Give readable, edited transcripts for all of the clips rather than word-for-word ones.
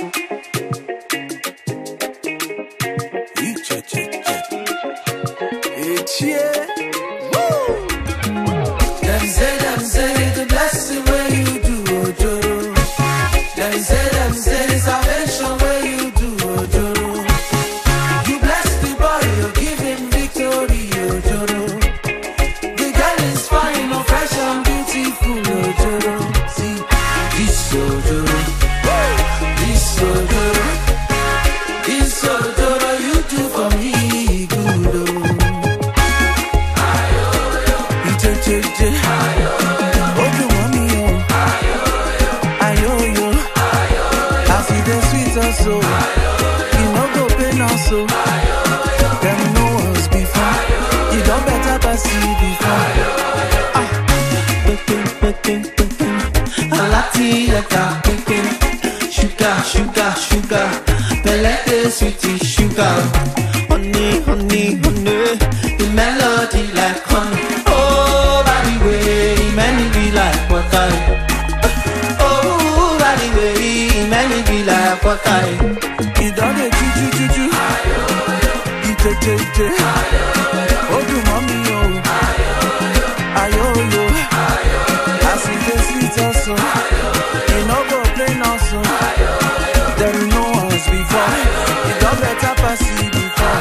Them say the blessing where you do, Ojoro. Them say the salvation where you do, Ojoro. You bless the boy, you give him victory, Ojoro. The girl is fine, no fresh and beautiful, Ojoro. See, this Ojoro, this Ojoro, this Ojoro, you do for me good, oh. So, you know go pain also. Them know us before. You don't better pass you before. Alati leka peking. Sugar, sugar, sugar. Pelete sweetie sugar. Honey, honey, honey. The melody like honey. Oh, by the way, the melody like water. Oh, by the way, the melody like water. You don't get choo. Ite. Oh, do mommy, oh. Ayo, yo. I see the sweet also. You know go plain also. Them know us before. You don't better pass it before.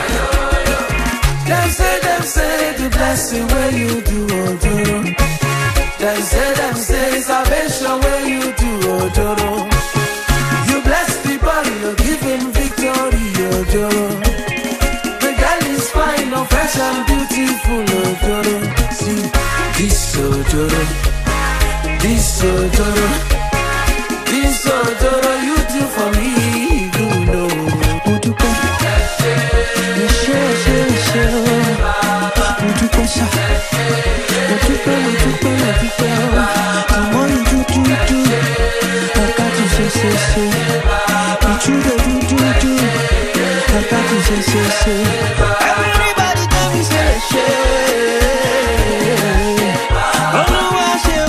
Them say the blessing where you do, Ojoro. Them say salvation where you do, Ojoro. You bless the body, you give him victory, Ojoro. The girl is fine, no fresh and beautiful, Ojoro. See, this Ojoro, this Ojoro, this Ojoro, you do for me, you know. Everybody tell me say oh no, I say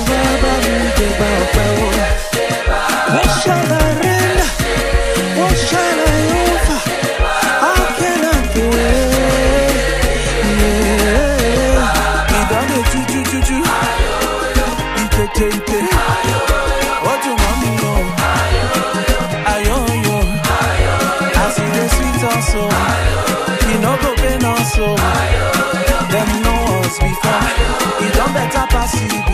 what shall I render? What shall I offer? How can I do it? What you want me know? Ayo. I see the sweet also. You know go pain also. Them know us before. You don't better pass it.